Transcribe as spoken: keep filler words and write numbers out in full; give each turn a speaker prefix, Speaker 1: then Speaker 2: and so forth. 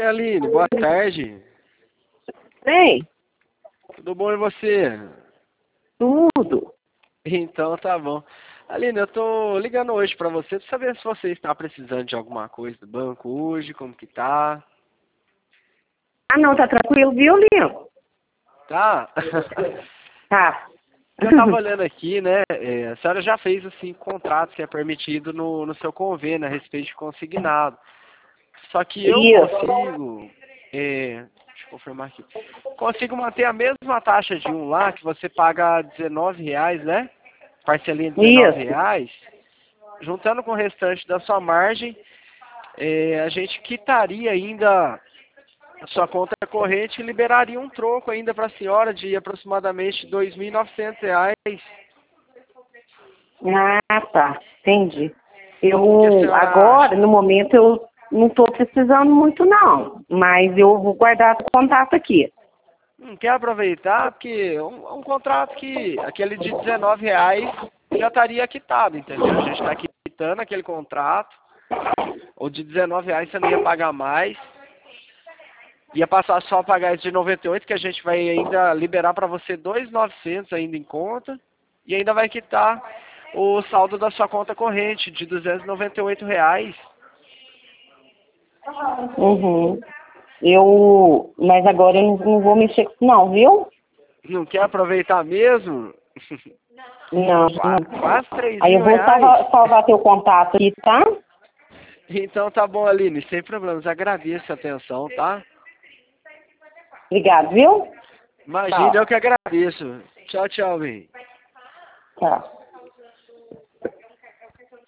Speaker 1: Oi, Aline, boa tarde.
Speaker 2: Ei,
Speaker 1: Tudo bom e você?
Speaker 2: tudo.
Speaker 1: Então tá bom. Aline, eu tô ligando hoje pra você pra saber se você está precisando de alguma coisa do banco hoje, como que tá.
Speaker 2: Ah, não, tá tranquilo, viu, Linho?
Speaker 1: Tá?
Speaker 2: Tá.
Speaker 1: Eu tava olhando aqui, né? é, a senhora já fez assim contrato que é permitido no, no seu convênio a respeito de consignado. Só que eu
Speaker 2: Isso.
Speaker 1: consigo, é, deixa eu confirmar aqui, consigo manter a mesma taxa de um lá, que você paga dezenove reais, né? Parcelinha de dezenove
Speaker 2: Isso.
Speaker 1: reais. Juntando com o restante da sua margem, é, a gente quitaria ainda a sua conta corrente e liberaria um troco ainda para a senhora de aproximadamente dois mil e novecentos reais.
Speaker 2: Ah, tá. Entendi.
Speaker 1: O que a
Speaker 2: Eu,
Speaker 1: senhora
Speaker 2: agora,
Speaker 1: acha?
Speaker 2: no momento, eu não tô precisando muito, não. Mas eu vou guardar o contato aqui.
Speaker 1: Hum, quer aproveitar? Porque um, um contrato que, aquele de dezenove reais já estaria quitado, entendeu? A gente está quitando aquele contrato, ou de dezenove reais você não ia pagar mais, ia passar só a pagar esse de noventa e oito, que a gente vai ainda liberar para você dois mil e novecentos ainda em conta, e ainda vai quitar o saldo da sua conta corrente de duzentos e noventa e oito reais.
Speaker 2: Uhum. Eu, mas agora eu não, não vou mexer com isso, não, viu?
Speaker 1: Não quer aproveitar mesmo?
Speaker 2: Não,
Speaker 1: Qua-
Speaker 2: não.
Speaker 1: Quase três
Speaker 2: Aí eu
Speaker 1: mil
Speaker 2: vou
Speaker 1: reais.
Speaker 2: salvar, salvar teu contato aqui, tá?
Speaker 1: Então tá bom, Aline, sem problemas. Agradeço a atenção, tá?
Speaker 2: Obrigado, viu?
Speaker 1: Imagina, eu
Speaker 2: Tchau.
Speaker 1: que agradeço. Tchau, tchau, bem.
Speaker 2: Tchau.